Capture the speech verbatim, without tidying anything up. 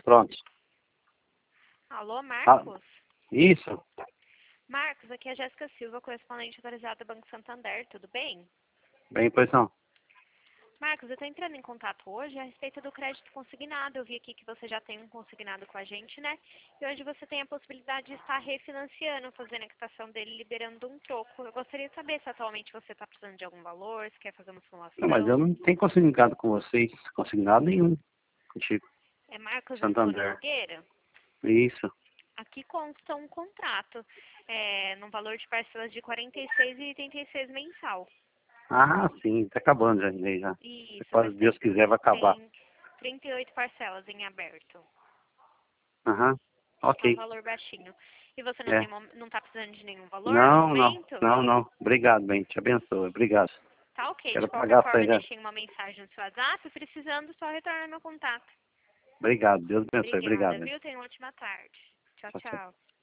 Pronto. Alô, Ah, Marcos? isso. Marcos, aqui é a Jéssica Silva, correspondente autorizada do Banco Santander, tudo bem? Bem, pois não. Marcos, eu estou entrando em contato hoje a respeito do crédito consignado. Eu vi aqui que você já tem um consignado com a gente, né? E hoje você tem a possibilidade de estar refinanciando, fazendo a quitação dele, liberando um troco. Eu gostaria de saber se atualmente você está precisando de algum valor, se quer fazer uma Não, mas eu simulação. não tenho consignado com vocês. Consignado nenhum. Contigo. É Marcos Antônio Santander. Nogueira? Isso. Aqui consta um contrato, é, no valor de parcelas de quarenta e seis reais e oitenta e seis mensal. Ah, sim. Tá acabando já, já. já. Isso, Depois, mas se Deus tem, quiser, vai acabar. tem trinta e oito parcelas em aberto. Aham. É um Ok. valor baixinho. E você não É. tem, mom- não está precisando de nenhum valor no Não, não. momento? Não, não. Obrigado, bem. Te abençoe. Obrigado. Tá ok. De Quero qualquer pagar essa forma, aí eu já. deixei uma mensagem no seu WhatsApp. Precisando, só retornar meu contato. Obrigado. Deus abençoe. Obrigada, Obrigado. viu? Tenha uma ótima tarde. Tchau, Tchau, tchau. tchau.